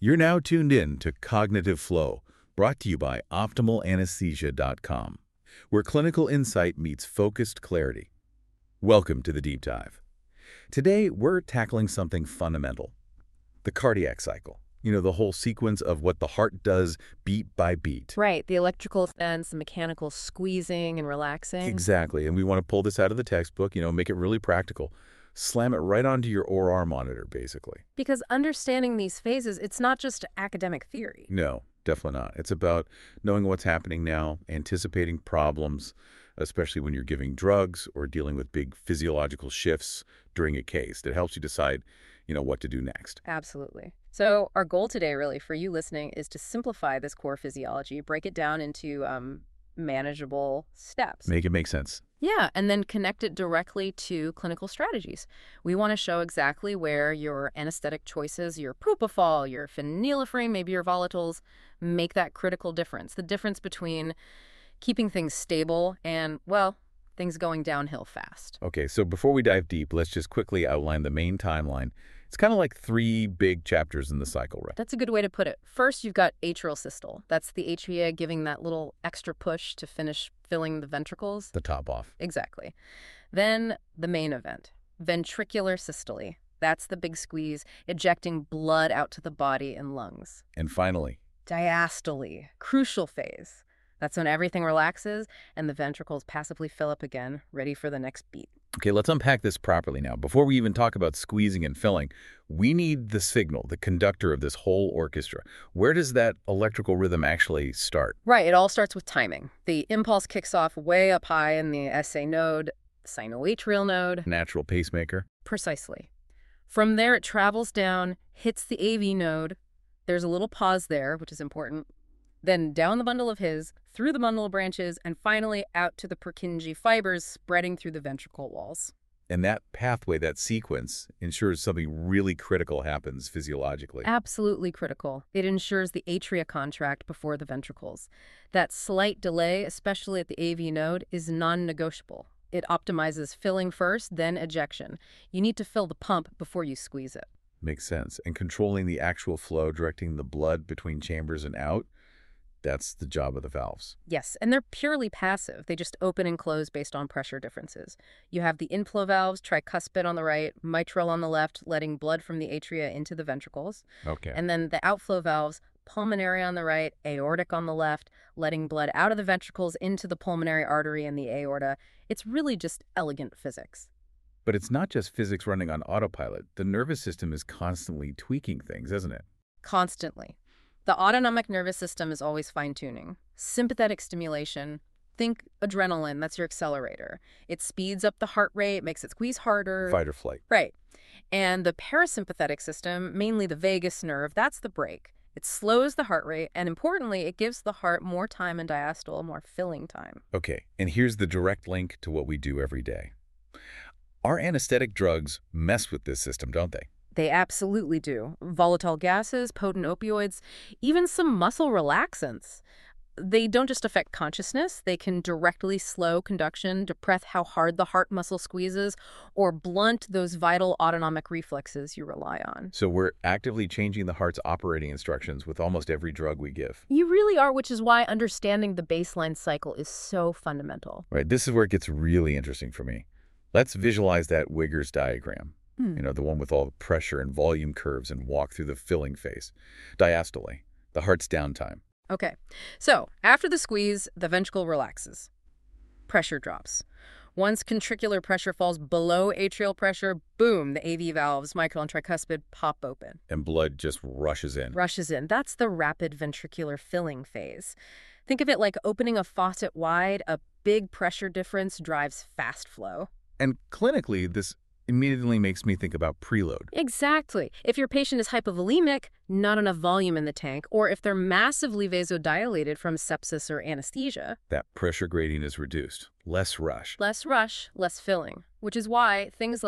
You're now tuned in to Cognitive Flow, brought to you by OptimalAnesthesia.com, where clinical insight meets focused clarity. Welcome to the Deep Dive. Today, we're tackling something fundamental, the cardiac cycle. The whole sequence of what the heart does beat by beat. Right, the electrical fence, the mechanical squeezing and relaxing. Exactly, and we want to pull this out of the textbook, make it really practical. Slam it right onto your OR monitor, basically. Because understanding these phases, it's not just academic theory. No, definitely not. It's about knowing what's happening now, anticipating problems, especially when you're giving drugs or dealing with big physiological shifts during a case. That helps you decide, what to do next. Absolutely. So our goal today, really, for you listening, is to simplify this core physiology, break it down into manageable steps. Make it make sense. Yeah, and then connect it directly to clinical strategies. We want to show exactly where your anesthetic choices, your propofol, your phenylephrine, maybe your volatiles, make that critical difference. The difference between keeping things stable and, well, things going downhill fast. Okay, so before we dive deep, let's just quickly outline the main timeline. It's kind of like 3 big chapters in the cycle, right? That's a good way to put it. First, you've got atrial systole. That's the atria giving that little extra push to finish filling the ventricles. The top off. Exactly. Then the main event, ventricular systole. That's the big squeeze, ejecting blood out to the body and lungs. And finally, diastole, crucial phase. That's when everything relaxes and the ventricles passively fill up again, ready for the next beat. Okay, let's unpack this properly now. Before we even talk about squeezing and filling, we need the signal, the conductor of this whole orchestra. Where does that electrical rhythm actually start? Right, it all starts with timing. The impulse kicks off way up high in the SA node, sinoatrial node. Natural pacemaker. Precisely. From there, it travels down, hits the AV node. There's a little pause there, which is important. Then down the bundle of His, through the bundle of branches, and finally out to the Purkinje fibers spreading through the ventricle walls. And that pathway, that sequence, ensures something really critical happens physiologically. Absolutely critical. It ensures the atria contract before the ventricles. That slight delay, especially at the AV node, is non-negotiable. It optimizes filling first, then ejection. You need to fill the pump before you squeeze it. Makes sense. And controlling the actual flow, directing the blood between chambers and out, that's the job of the valves. Yes, and they're purely passive. They just open and close based on pressure differences. You have the inflow valves, tricuspid on the right, mitral on the left, letting blood from the atria into the ventricles. Okay. And then the outflow valves, pulmonary on the right, aortic on the left, letting blood out of the ventricles into the pulmonary artery and the aorta. It's really just elegant physics. But it's not just physics running on autopilot. The nervous system is constantly tweaking things, isn't it? Constantly. The autonomic nervous system is always fine-tuning. Sympathetic stimulation, think adrenaline, that's your accelerator. It speeds up the heart rate, makes it squeeze harder. Fight or flight. Right. And the parasympathetic system, mainly the vagus nerve, that's the brake. It slows the heart rate, and importantly, it gives the heart more time in diastole, more filling time. Okay, and here's the direct link to what we do every day. Our anesthetic drugs mess with this system, don't they? They absolutely do. Volatile gases, potent opioids, even some muscle relaxants. They don't just affect consciousness. They can directly slow conduction, depress how hard the heart muscle squeezes, or blunt those vital autonomic reflexes you rely on. So we're actively changing the heart's operating instructions with almost every drug we give. You really are, which is why understanding the baseline cycle is so fundamental. Right, this is where it gets really interesting for me. Let's visualize that Wiggers diagram. The one with all the pressure and volume curves and walk through the filling phase. Diastole, the heart's downtime. Okay, so after the squeeze, the ventricle relaxes. Pressure drops. Once ventricular pressure falls below atrial pressure, boom, the AV valves, mitral and tricuspid, pop open. And blood just rushes in. Rushes in. That's the rapid ventricular filling phase. Think of it like opening a faucet wide. A big pressure difference drives fast flow. And clinically, this immediately makes me think about preload. Exactly. If your patient is hypovolemic, not enough volume in the tank, or if they're massively vasodilated from sepsis or anesthesia, that pressure gradient is reduced. Less rush. Less rush, less filling, which is why things like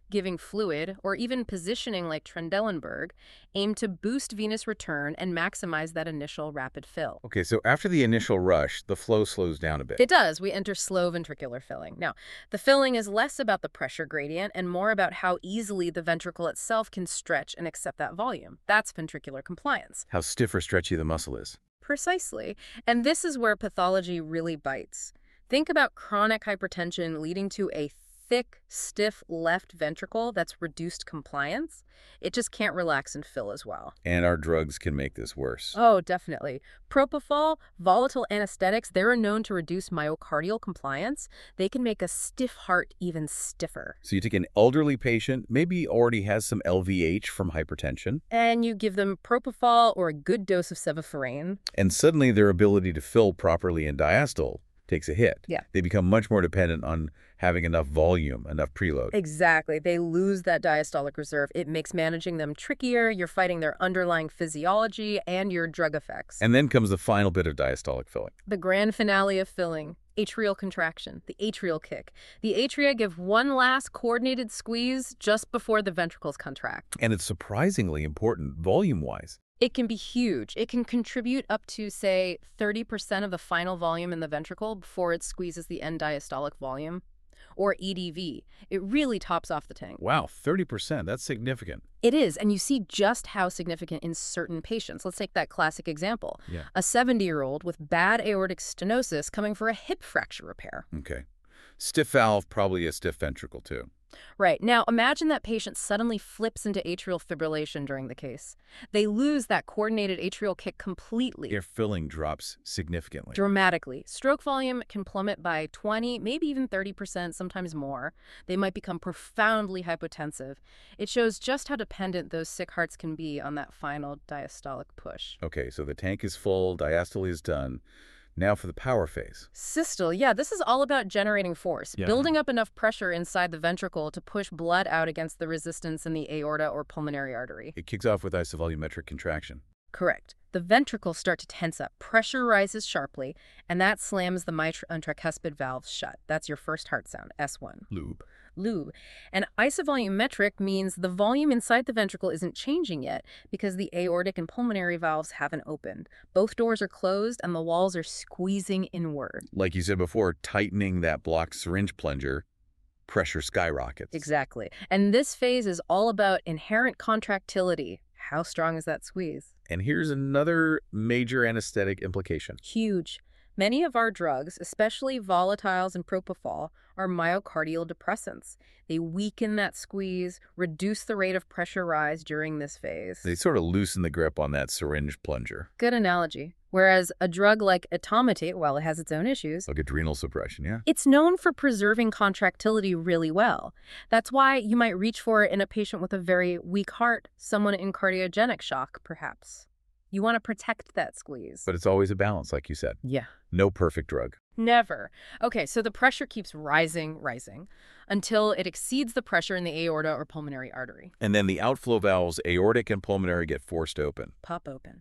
Giving fluid, or even positioning like Trendelenburg, aim to boost venous return and maximize that initial rapid fill. Okay, so after the initial rush, the flow slows down a bit. It does. We enter slow ventricular filling. Now, the filling is less about the pressure gradient and more about how easily the ventricle itself can stretch and accept that volume. That's ventricular compliance. How stiff or stretchy the muscle is. Precisely. And this is where pathology really bites. Think about chronic hypertension leading to a thick, stiff left ventricle that's reduced compliance. It just can't relax and fill as well. And our drugs can make this worse. Oh, definitely. Propofol, volatile anesthetics, they're known to reduce myocardial compliance. They can make a stiff heart even stiffer. So you take an elderly patient, maybe already has some LVH from hypertension, And you give them propofol or a good dose of sevoflurane. and suddenly their ability to fill properly in diastole takes a hit. Yeah. They become much more dependent on having enough volume, enough preload. Exactly. They lose that diastolic reserve. It makes managing them trickier. You're fighting their underlying physiology and your drug effects. And then comes the final bit of diastolic filling. The grand finale of filling, atrial contraction, the atrial kick. The atria give one last coordinated squeeze just before the ventricles contract. And it's surprisingly important volume-wise. It can be huge. It can contribute up to, say, 30% of the final volume in the ventricle before it squeezes the end diastolic volume, or EDV. It really tops off the tank. Wow, 30%, that's significant. It is, and you see just how significant in certain patients. Let's take that classic example. Yeah. A 70-year-old with bad aortic stenosis coming for a hip fracture repair. Okay. Stiff valve, probably a stiff ventricle too. Right. Now, imagine that patient suddenly flips into atrial fibrillation during the case. They lose that coordinated atrial kick completely. Their filling drops significantly. Dramatically. Stroke volume can plummet by 20, maybe even 30%, sometimes more. They might become profoundly hypotensive. It shows just how dependent those sick hearts can be on that final diastolic push. Okay, so the tank is full, diastole is done. Now for the power phase. Systole, yeah, this is all about generating force, Yeah. building up enough pressure inside the ventricle to push blood out against the resistance in the aorta or pulmonary artery. It kicks off with isovolumetric contraction. Correct. The ventricles start to tense up, pressure rises sharply, and that slams the mitral and tricuspid valves shut. That's your first heart sound, S1. Lube. Lube. And isovolumetric means the volume inside the ventricle isn't changing yet because the aortic and pulmonary valves haven't opened. Both doors are closed and the walls are squeezing inward. Like you said before, tightening that blocked syringe plunger, pressure skyrockets. Exactly. And this phase is all about inherent contractility. How strong is that squeeze? And here's another major anesthetic implication. Huge. Many of our drugs, especially volatiles and propofol, are myocardial depressants. They weaken that squeeze, reduce the rate of pressure rise during this phase. They sort of loosen the grip on that syringe plunger. Good analogy. Whereas a drug like etomitate, while it has its own issues, Like adrenal suppression, yeah? it's known for preserving contractility really well. That's why you might reach for it in a patient with a very weak heart, someone in cardiogenic shock, perhaps. You want to protect that squeeze. But it's always a balance, like you said. Yeah. No perfect drug. Never. Okay, so the pressure keeps rising, until it exceeds the pressure in the aorta or pulmonary artery. And then the outflow valves, aortic and pulmonary, get forced open. Pop open.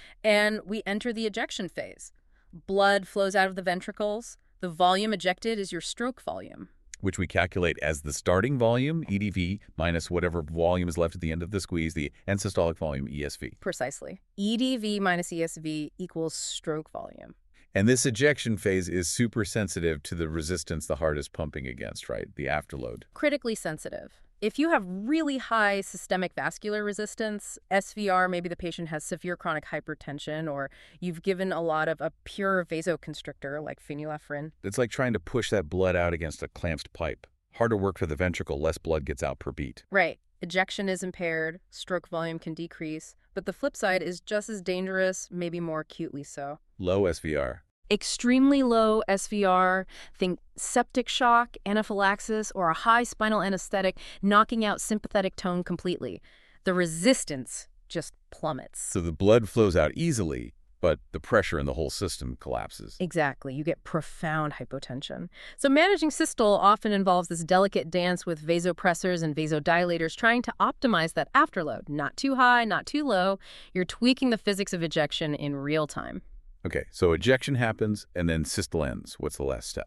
And we enter the ejection phase. Blood flows out of the ventricles. The volume ejected is your stroke volume. Which we calculate as the starting volume, EDV, minus whatever volume is left at the end of the squeeze, the end systolic volume, ESV. Precisely. EDV minus ESV equals stroke volume. And this ejection phase is super sensitive to the resistance the heart is pumping against, right? The afterload. Critically sensitive. If you have really high systemic vascular resistance, SVR, maybe the patient has severe chronic hypertension, or you've given a lot of a pure vasoconstrictor like phenylephrine. It's like trying to push that blood out against a clamped pipe. Harder work for the ventricle, less blood gets out per beat. Right. Ejection is impaired, stroke volume can decrease, but the flip side is just as dangerous, maybe more acutely so. Low SVR. Extremely low SVR, think septic shock, anaphylaxis, or a high spinal anesthetic knocking out sympathetic tone completely. The resistance just plummets. So the blood flows out easily, but the pressure in the whole system collapses. Exactly. You get profound hypotension. So managing systole often involves this delicate dance with vasopressors and vasodilators trying to optimize that afterload. Not too high, not too low. You're tweaking the physics of ejection in real time. Okay, so ejection happens and then systole ends. What's the last step?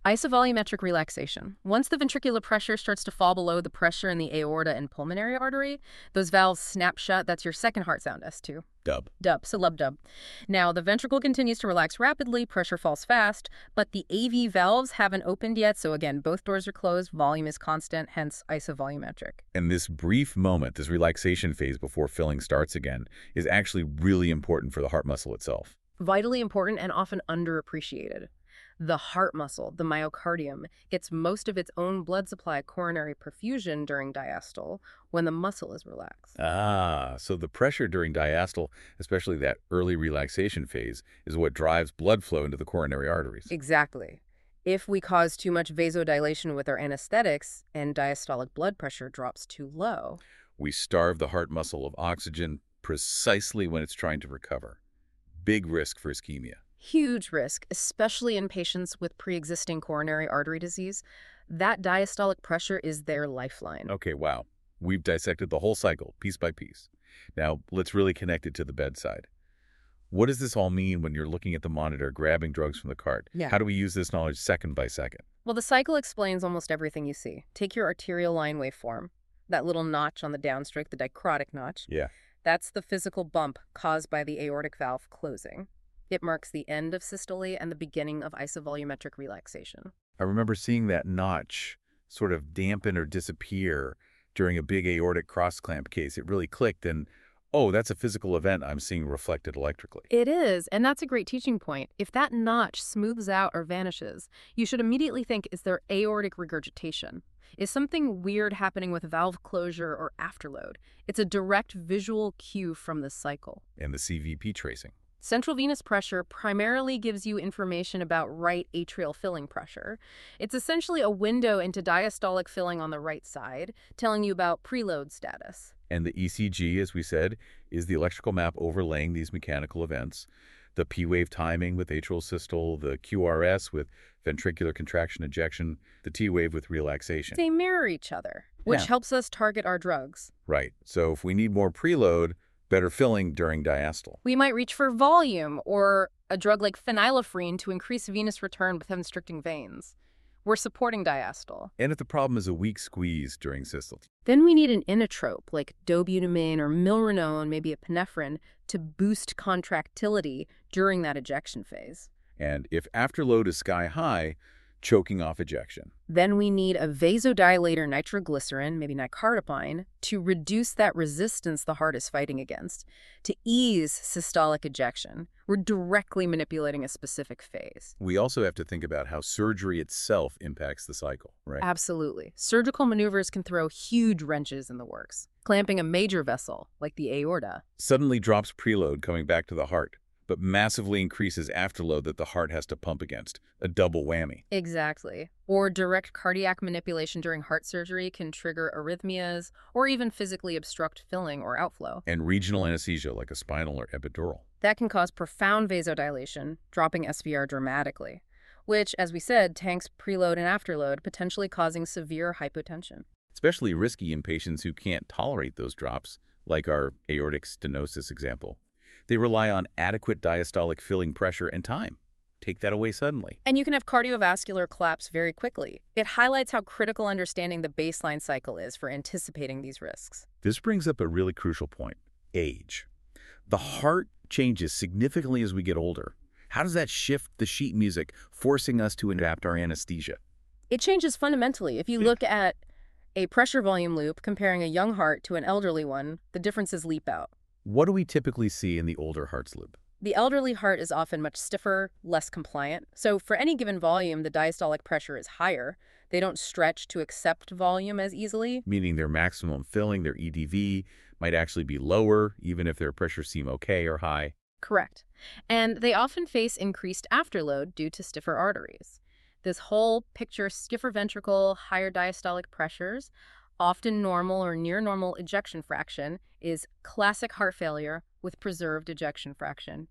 Isovolumetric relaxation. Once the ventricular pressure starts to fall below the pressure in the aorta and pulmonary artery, those valves snap shut. That's your second heart sound, S2. Dub. Dub, so lub dub. Now, the ventricle continues to relax rapidly, pressure falls fast, but the AV valves haven't opened yet, so again, both doors are closed, volume is constant, hence isovolumetric. And this brief moment, this relaxation phase before filling starts again, is actually really important for the heart muscle itself. Vitally important and often underappreciated. The heart muscle, the myocardium, gets most of its own blood supply coronary perfusion during diastole when the muscle is relaxed. Ah, so the pressure during diastole, especially that early relaxation phase, is what drives blood flow into the coronary arteries. Exactly. If we cause too much vasodilation with our anesthetics and diastolic blood pressure drops too low, We starve the heart muscle of oxygen precisely when it's trying to recover. Big risk for ischemia. huge risk, especially in patients with pre-existing coronary artery disease. That diastolic pressure is their lifeline. Okay, wow. We've dissected the whole cycle, piece by piece. Now, let's really connect it to the bedside. What does this all mean when you're looking at the monitor, grabbing drugs from the cart? Yeah. How do we use this knowledge second by second? Well, the cycle explains almost everything you see. Take your arterial line waveform, that little notch on the downstroke, the dicrotic notch. Yeah. That's the physical bump caused by the aortic valve closing. It marks the end of systole and the beginning of isovolumetric relaxation. I remember seeing that notch sort of dampen or disappear during a big aortic cross-clamp case. It really clicked and, oh, that's a physical event I'm seeing reflected electrically. It is, and that's a great teaching point. If that notch smooths out or vanishes, you should immediately think, is there aortic regurgitation? Is something weird happening with valve closure or afterload? It's a direct visual cue from this cycle. And the CVP tracing. Central venous pressure primarily gives you information about right atrial filling pressure. It's essentially a window into diastolic filling on the right side, telling you about preload status. And the ECG, as we said, is the electrical map overlaying these mechanical events. The P-wave timing with atrial systole, the QRS with ventricular contraction ejection, the T-wave with relaxation. They mirror each other, which Yeah. helps us target our drugs. Right. So if we need more preload, better filling during diastole. We might reach for volume or a drug like phenylephrine to increase venous return with constricting veins. We're supporting diastole. And if the problem is a weak squeeze during systole. Then we need an inotrope like dobutamine or milrinone, maybe epinephrine, to boost contractility during that ejection phase. And if afterload is sky high, choking off ejection. Then we need a vasodilator nitroglycerin, maybe nicardipine, to reduce that resistance the heart is fighting against, to ease systolic ejection. We're directly manipulating a specific phase. We also have to think about how surgery itself impacts the cycle, right? Absolutely. Surgical maneuvers can throw huge wrenches in the works. Clamping a major vessel, like the aorta. Suddenly drops preload coming back to the heart, but massively increases afterload that the heart has to pump against. A double whammy. Exactly. Or direct cardiac manipulation during heart surgery can trigger arrhythmias or even physically obstruct filling or outflow. And regional anesthesia like a spinal or epidural. That can cause profound vasodilation, dropping SVR dramatically, which, as we said, tanks preload and afterload, potentially causing severe hypotension. Especially risky in patients who can't tolerate those drops, like our aortic stenosis example. They rely on adequate diastolic filling pressure and time. Take that away suddenly. And you can have cardiovascular collapse very quickly. It highlights how critical understanding the baseline cycle is for anticipating these risks. This brings up a really crucial point: age. The heart changes significantly as we get older. How does that shift the sheet music, forcing us to adapt our anesthesia? It changes fundamentally. If you look at a pressure volume loop comparing a young heart to an elderly one, the differences leap out. What do we typically see in the older heart's loop? The elderly heart is often much stiffer, less compliant. So for any given volume, the diastolic pressure is higher. They don't stretch to accept volume as easily. Meaning their maximum filling, their EDV, might actually be lower, even if their pressures seem okay or high. Correct. And they often face increased afterload due to stiffer arteries. This whole picture, stiffer ventricle, higher diastolic pressures, often normal or near normal ejection fraction, is classic heart failure with preserved ejection fraction,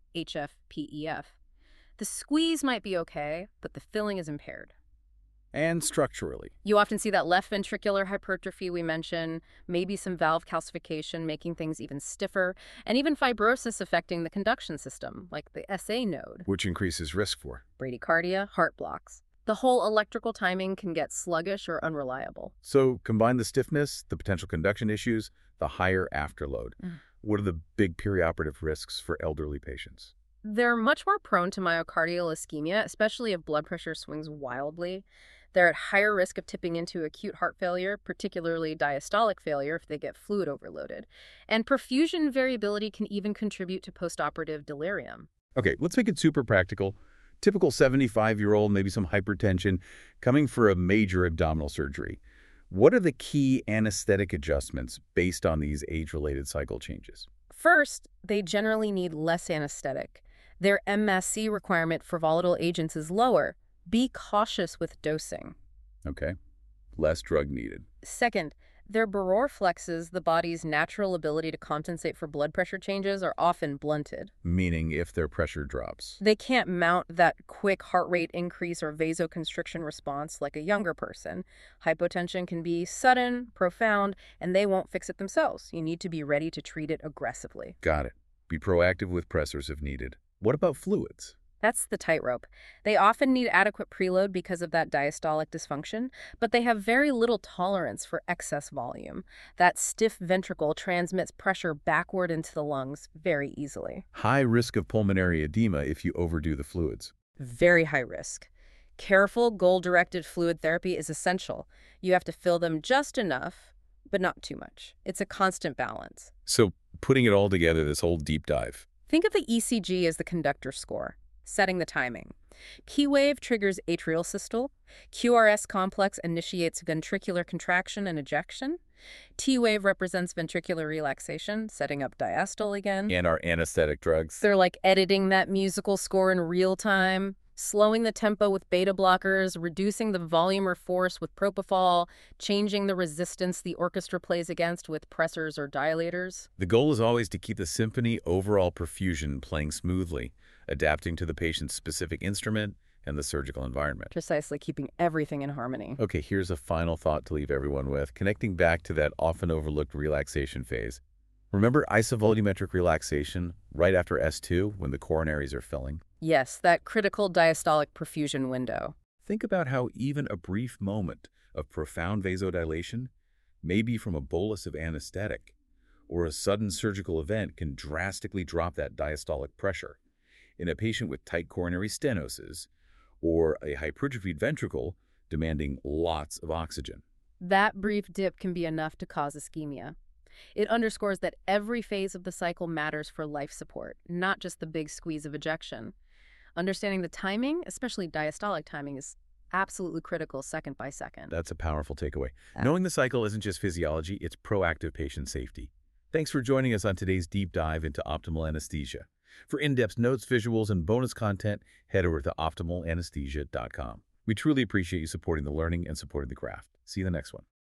HFpEF. The squeeze might be okay, but the filling is impaired. And structurally. You often see that left ventricular hypertrophy we mentioned, maybe some valve calcification making things even stiffer, and even fibrosis affecting the conduction system, like the SA node. Which increases risk for Bradycardia, heart blocks. The whole electrical timing can get sluggish or unreliable. So combine the stiffness, the potential conduction issues, the higher afterload. Mm. What are the big perioperative risks for elderly patients? They're much more prone to myocardial ischemia, especially if blood pressure swings wildly. They're at higher risk of tipping into acute heart failure, particularly diastolic failure if they get fluid overloaded. And perfusion variability can even contribute to postoperative delirium. Okay, let's make it super practical. Typical 75-year-old, maybe some hypertension, coming for a major abdominal surgery. What are the key anesthetic adjustments based on these age-related cycle changes? First, they generally need less anesthetic. Their MSC requirement for volatile agents is lower. Be cautious with dosing. Okay, less drug needed. Second, their baroreflexes, the body's natural ability to compensate for blood pressure changes, are often blunted. Meaning if their pressure drops. They can't mount that quick heart rate increase or vasoconstriction response like a younger person. Hypotension can be sudden, profound, and they won't fix it themselves. You need to be ready to treat it aggressively. Got it. Be proactive with pressors if needed. What about fluids? That's the tightrope. They often need adequate preload because of that diastolic dysfunction, but they have very little tolerance for excess volume. That stiff ventricle transmits pressure backward into the lungs very easily. High risk of pulmonary edema if you overdo the fluids. Very high risk. Careful, goal-directed fluid therapy is essential. You have to fill them just enough, but not too much. It's a constant balance. So putting it all together, this whole deep dive. Think of the ECG as the conductor score, setting the timing. P wave triggers atrial systole. QRS complex initiates ventricular contraction and ejection. T wave represents ventricular relaxation, setting up diastole again. And our anesthetic drugs. They're like editing that musical score in real time, slowing the tempo with beta blockers, reducing the volume or force with propofol, changing the resistance the orchestra plays against with pressors or dilators. The goal is always to keep the symphony overall perfusion playing smoothly, adapting to the patient's specific instrument and the surgical environment. Precisely, keeping everything in harmony. Okay, here's a final thought to leave everyone with, connecting back to that often overlooked relaxation phase. Remember isovolumetric relaxation right after S2 when the coronaries are filling? Yes, that critical diastolic perfusion window. Think about how even a brief moment of profound vasodilation, maybe from a bolus of anesthetic, or a sudden surgical event can drastically drop that diastolic pressure. In a patient with tight coronary stenosis or a hypertrophied ventricle demanding lots of oxygen. That brief dip can be enough to cause ischemia. It underscores that every phase of the cycle matters for life support, not just the big squeeze of ejection. Understanding the timing, especially diastolic timing, is absolutely critical second by second. That's a powerful takeaway. Knowing the cycle isn't just physiology, it's proactive patient safety. Thanks for joining us on today's deep dive into optimal anesthesia. For in-depth notes, visuals, and bonus content, head over to optimalanesthesia.com. We truly appreciate you supporting the learning and supporting the craft. See you in the next one.